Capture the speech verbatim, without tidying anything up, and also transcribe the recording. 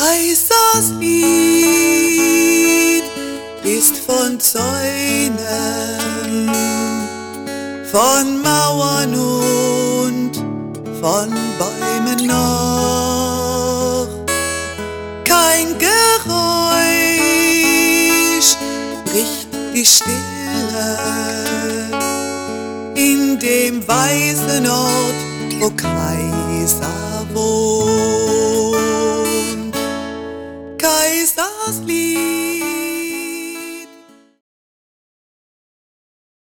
Kaisers Lied ist von Zäunen, von Mauern und von Bäumen noch. Kein Geräusch bricht die Stille in dem weißen Ort, wo Kaiser wohnt. Kaisers Lied.